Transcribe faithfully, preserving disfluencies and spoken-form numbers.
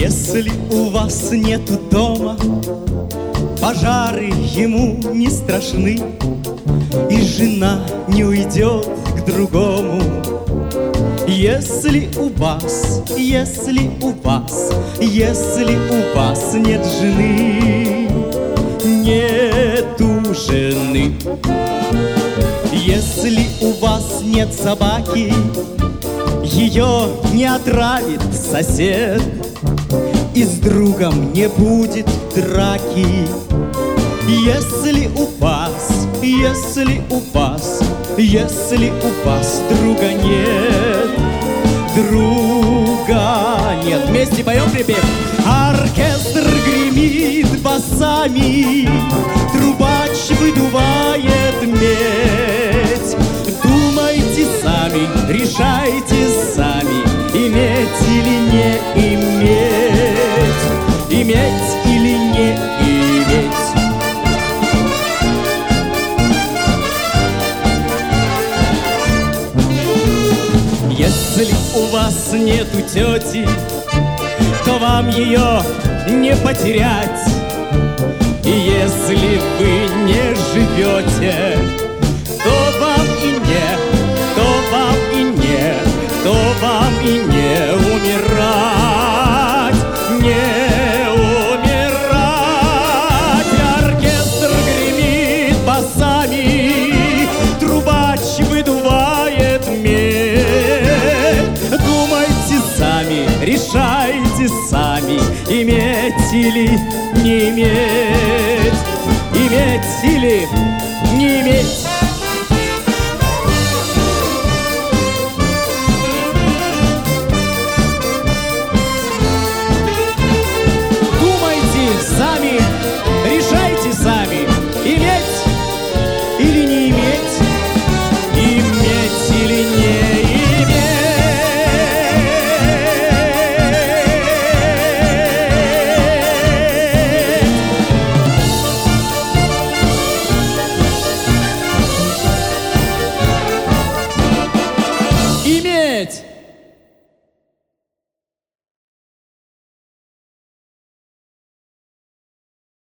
Если у вас нету дома, пожары ему не страшны, и жена не уйдет к другому. Если у вас, если у вас, если у вас нет жены, нету жены. Если у вас нет собаки, ее не отравит сосед, и с другом не будет драки. Если у вас, если у вас, если у вас друга нет, друга нет. Вместе поем припев. Оркестр гремит басами, трубач выдувает медь. Думайте сами, решайте сами, иметь или не иметь, иметь или не иметь. Если у вас нету тети, то вам ее не потерять. И если вы не живете, то вам и не, то вам и не, то вам и не умирать, не умирать. Оркестр гремит басами, трубач выдувает медь. Думайте сами, решайте сами, иметь или не иметь, иметь или